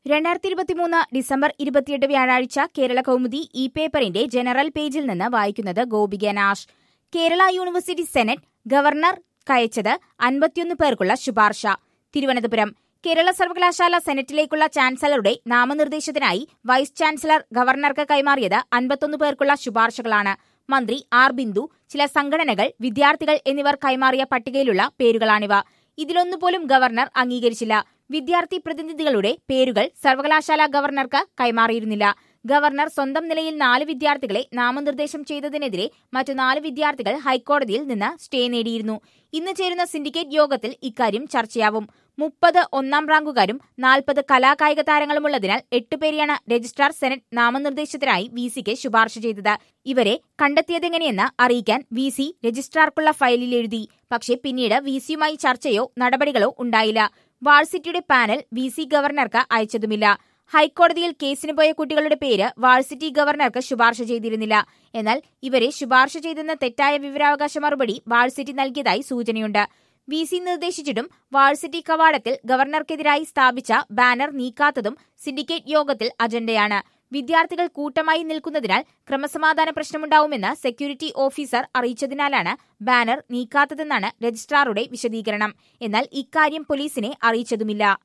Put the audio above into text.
2023 December 28 വ്യാഴാഴ്ച Kerala Kaumudi e പേപ്പറിന്റെ general പേജിൽ നിന്ന് വായിക്കുന്നത് Gopika Nash. Kerala university senate ഗവർണർക്കയച്ചത് 51 പേർക്കുള്ള ശുപാർശ. തിരുവനന്തപുരം കേരള സർവകലാശാല സെനറ്റിലേക്കുള്ള ചാൻസലറുടെ നാമനിർദ്ദേശത്തിനായി വൈസ് ചാൻസലർ ഗവർണർക്ക് കൈമാറിയത് 51 പേർക്കുള്ള ശുപാർശകളാണ്. മന്ത്രി ആർ ബിന്ദു, ചില സംഘടനകൾ, വിദ്യാർത്ഥികൾ എന്നിവർ കൈമാറിയ പട്ടികയിലുള്ള പേരുകളാണിവ. ഇതിലൊന്നുപോലും ഗവർണർ അംഗീകരിച്ചില്ല. വിദ്യാർത്ഥി പ്രതിനിധികളുടെ പേരുകൾ സർവകലാശാല ഗവർണർക്ക് കൈമാറിയിരുന്നില്ല. ഗവർണർ സ്വന്തം നിലയിൽ 4 വിദ്യാർത്ഥികളെ നാമനിർദ്ദേശം ചെയ്തതിനെതിരെ മറ്റു 4 വിദ്യാർത്ഥികൾ ഹൈക്കോടതിയിൽ നിന്ന് സ്റ്റേ നേടിയിരുന്നു. ഇന്ന് ചേരുന്ന സിൻഡിക്കേറ്റ് യോഗത്തിൽ ഇക്കാര്യം ചർച്ചയാവും. 30 ഒന്നാം റാങ്കുകാരും 40 കലാകായിക താരങ്ങളുമുള്ളതിനാൽ 8 പേരെയാണ് രജിസ്ട്രാർ സെനറ്റ് നാമനിർദ്ദേശത്തിനായി വിസിക്ക് ശുപാർശ ചെയ്തത്. ഇവരെ കണ്ടെത്തിയതെങ്ങനെയെന്ന് അറിയിക്കാൻ വിസി രജിസ്ട്രാർക്കുള്ള ഫയലിൽ എഴുതി. പക്ഷേ പിന്നീട് വിസിയുമായി ചർച്ചയോ നടപടികളോ ഉണ്ടായില്ല. വാഴ്സിറ്റിയുടെ പാനൽ വിസി ഗവർണർക്ക് അയച്ചതുമില്ല. ഹൈക്കോടതിയിൽ കേസിന് പോയ കുട്ടികളുടെ പേര് വാഴ്സിറ്റി ഗവർണർക്ക് ശുപാർശ ചെയ്തിരുന്നില്ല. എന്നാൽ ഇവരെ ശുപാർശ ചെയ്തെന്ന തെറ്റായ വിവരാവകാശ മറുപടി വാഴ്സിറ്റി നൽകിയതായി സൂചനയുണ്ട്. വിസി നിർദ്ദേശിച്ചിട്ടും വാഴ്സിറ്റി കവാടത്തിൽ ഗവർണർക്കെതിരായി സ്ഥാപിച്ച ബാനർ നീക്കാത്തതും സിൻഡിക്കേറ്റ് യോഗത്തിൽ അജണ്ടയാണ്. വിദ്യാർത്ഥികൾ കൂട്ടമായി നിൽക്കുന്നതിനാൽ ക്രമസമാധാന പ്രശ്നമുണ്ടാവുമെന്ന് സെക്യൂരിറ്റി ഓഫീസർ അറിയിച്ചതിനാലാണ് ബാനർ നീക്കാത്തതെന്നാണ് രജിസ്ട്രാറുടെ വിശദീകരണം. എന്നാൽ ഇക്കാര്യം പോലീസിനെ അറിയിച്ചതുമില്ല.